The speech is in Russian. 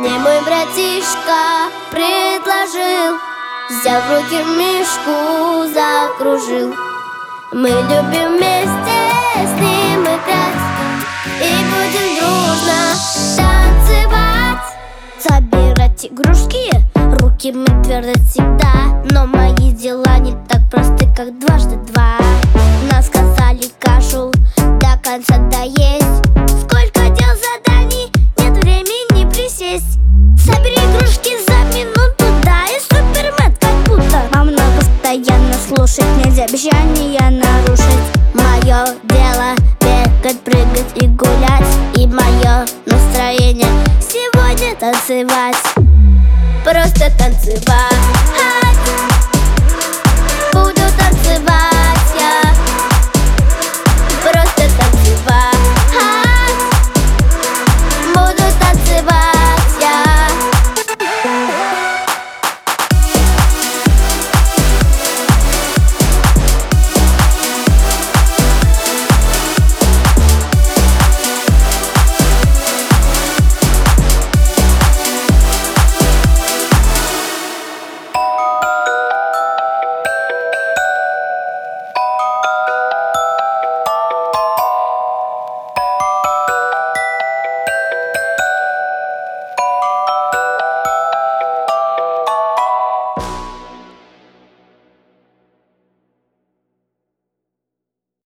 Мне мой братишка предложил, взял в руки мишку, закружил. Мы любим вместе с ним играть и будем дружно танцевать. Собирать игрушки, руки мы твердо всегда, но мои дела не так просты, как дважды два. Нас сказали кашу до конца доесть. Сколько дел, заданий, нет времени присесть. Собери игрушки за минуту, да, и супермен как будто. А много постоянно слушать нельзя, обещания нарушить. Мое дело бегать, прыгать и гулять, и мое настроение сегодня танцевать. Просто танцевать. Буду танцевать.